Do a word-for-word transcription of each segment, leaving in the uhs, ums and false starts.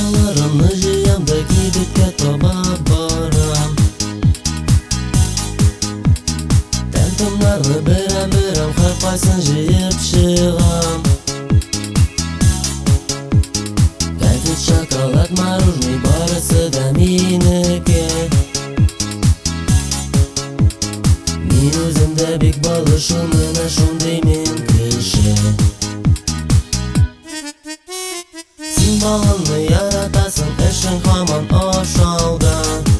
Аяуларымны жыям да кибетке таба барам. Тәнтімларны берәм-берәм һәркайсын жыйып чыгам. Конфет, шоколад, мороженое барысы да минеке. Мин үзем дә бик балы, шул менә шундый мен кеше. Син балымны яратасың, эшең һаман ашауда.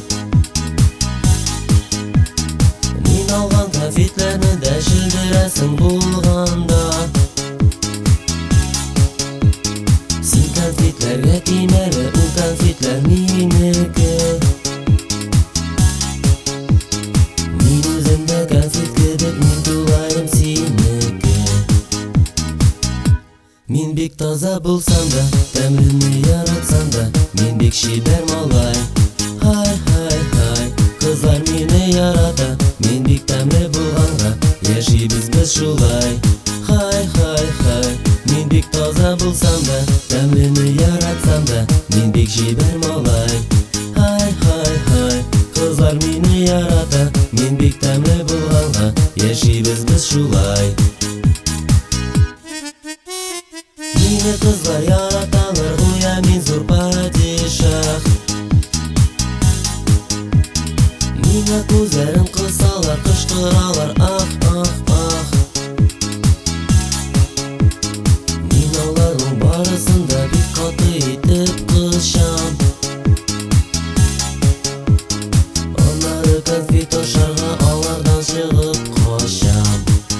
Мин алган конфетләрне дә шелдерәсең булганда. Син конфетләргә тимәле, ул конфетләр минеке. Мин үзем дә конфет кебек, мин тулайым синеке. Мин бик таза булсам да, тәмлене яратсам да, мин бик чибәр малай. Хай, хай, хай, кызлар мине ярата, мин бик тәмле булганга, яшибез без шулай. Хай, хай, хай, мин бик таза булсам да, тәмлене яратсам да, мин бик чибәр малай. Хай, хай, хай, кызлар мине ярата, мин бик тәмле булганга, яшибез без шулай. Мине кызлар яраталар, гүя мин зур падишах. Миңа күзләрен кысалар, кычкыралар, ах, ах, ах. Мин аларның барысын да бик каты итеп кысам. Аннары конфет ашарга алардан чыгып качам.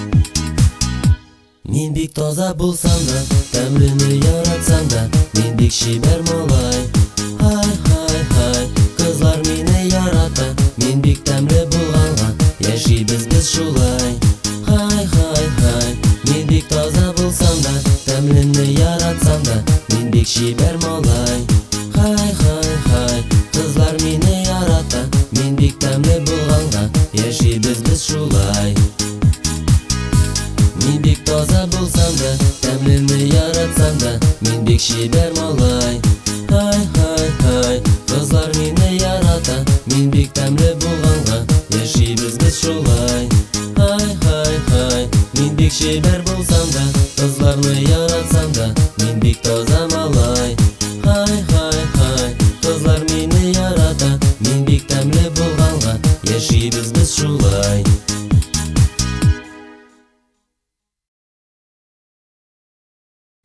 Мин бик таза булсам да, тәмлене яратсам да, мин бик чибәр малай. Хай, хай, хай, кызлар мине ярата, мин бик тәмле булганга, яшибез без шулай. Хай, хай, хай, мин бик таза булсам да, тәмлене яратсам да, мин бик чибәр малай. Хай, хай, хай, кызлар мине ярата, мин бик тәмле булганга, яшибез без шулай. Мин бик таза булсам да, тәмлене яратсам да, мин бик чибәр малай. Хай, хай, хай, кызлар мине ярата, мин бик тәмле булганга, яшибез без шулай. Хай, хай, хай, мин бик чибәр булсам да, кызларны яратсам да, мин бик таза малай. Хай, хай, хай, кызлар мине ярата, мин бик тәмле булганга, яшибез без шулай.